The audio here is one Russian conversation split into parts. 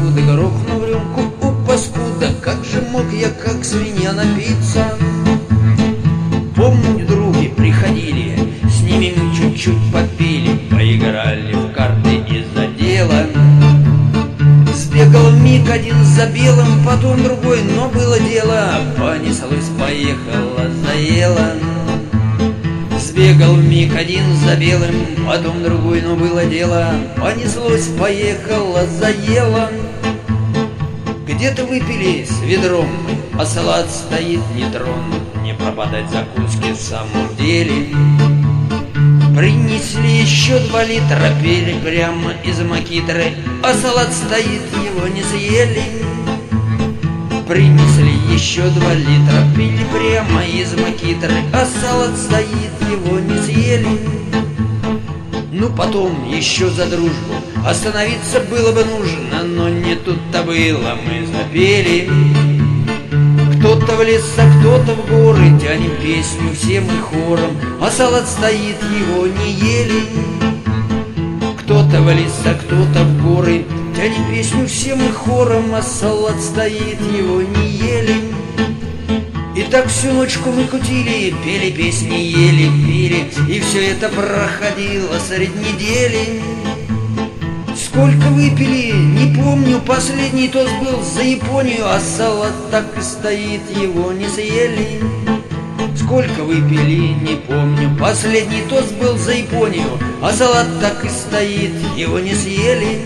посуды, грохнул в рюмку у паскуда. Как же мог я, как свинья, напиться? Помню, други приходили, с ними мы чуть-чуть попили, поиграли в карты из-за дела. Сбегал миг один за белым, потом другой, но было дело. Понеслось, поехала, заела. Сбегал миг один за белым, потом другой, но было дело. Понеслось, поехала, заела. Где-то выпили с ведром, а салат стоит нетронут. Не пропадать закуски в самом деле. Принесли еще 2 литра, пили прямо из макитры, а салат стоит, его не съели. Принесли еще 2 литра, пили прямо из макитры, а салат стоит, его не съели. Ну потом еще за дружбу остановиться было бы нужно, но не тут-то было, мы запели. Кто-то в лес, а кто-то в горы, тянем песню все мы хором, а салат стоит, его не ели. Кто-то в лес, а кто-то в горы, тянем песню все мы хором, а салат стоит, его не ели. И так всю ночку мы кутили, пели песни, ели, пили, и все это проходило средь недели. Сколько выпили, не помню, последний тост был за Японию, а салат так и стоит, его не съели. Сколько выпили, не помню, последний тост был за Японию, а салат так и стоит, его не съели.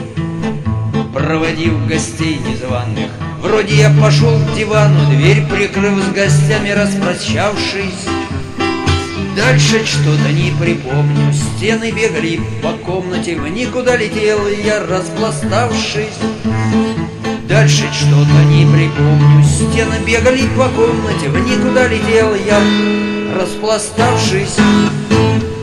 Проводив гостей незваных, вроде я пошел к дивану, дверь прикрыв, с гостями распрощавшись. Дальше что-то не припомню, стены бегали по комнате, в никуда летел я, распластавшись. Дальше что-то не припомню, стены бегали по комнате, в никуда летел я, распластавшись.